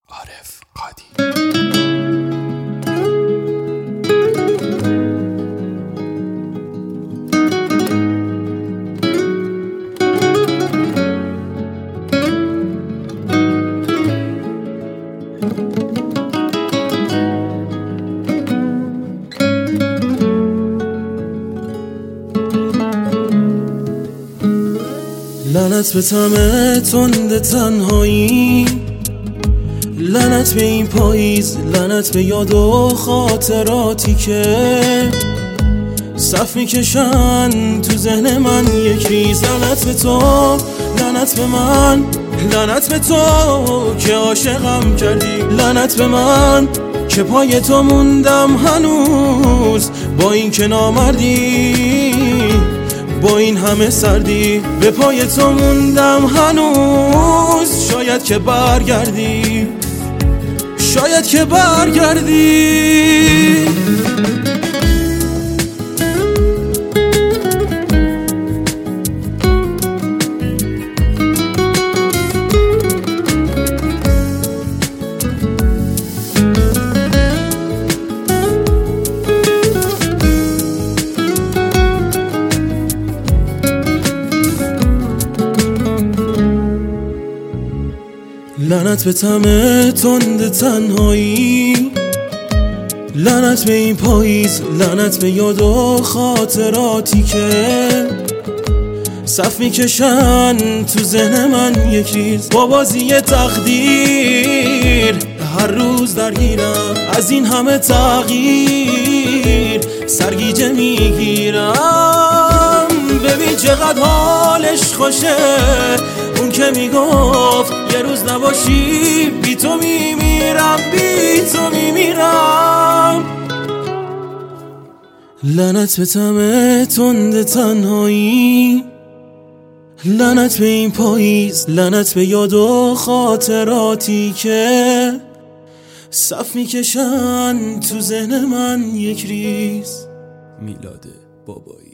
عارف قادی. لعنت به طعم تند تنهایی، لعنت به این پاییز، لعنت به یاد و خاطراتی که صف میکشن تو ذهن من یک ریز. لعنت به تو، لعنت به من، لعنت به تو که عاشقم کردی، لعنت به من که پای تو موندم هنوز، با این که نامردی، با این همه سردی، به پای تو موندم هنوز. شاید که برگردی، شاید که برگردی. لعنت به طعم تند تنهایی، لعنت به این پاییز، لعنت به یاد و خاطراتی که صف میکشن تو ذهن من یک ریز. با بازی تقدیر هر روز درگیرم، از این همه تغییر سرگیجه میگیرم. ببین چقدر حالش خوشه، اون که میگفت یه روز نباشی بی تو میمیرم، بی تو میمیرم. لعنت به طعم تند تنهایی، لعنت به این پاییز، لعنت به یاد و خاطراتی که صف میکشن تو ذهن من یک ریز. میلاد بابایی.